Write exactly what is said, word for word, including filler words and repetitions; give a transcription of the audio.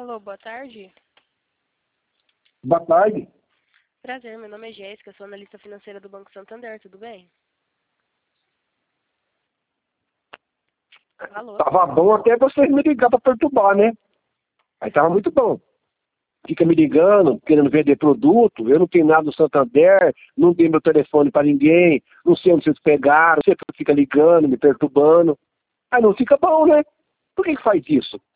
Alô, boa tarde. Boa tarde. Prazer, meu nome é Jéssica, sou analista financeira do Banco Santander, tudo bem? Alô? Tava bom até vocês me ligar para perturbar, né? Aí tava muito bom. Fica me ligando, querendo vender produto, eu não tenho nada do Santander, não dei meu telefone para ninguém, não sei onde vocês pegaram, você fica ligando, me perturbando. Aí não fica bom, né? Por que que faz isso?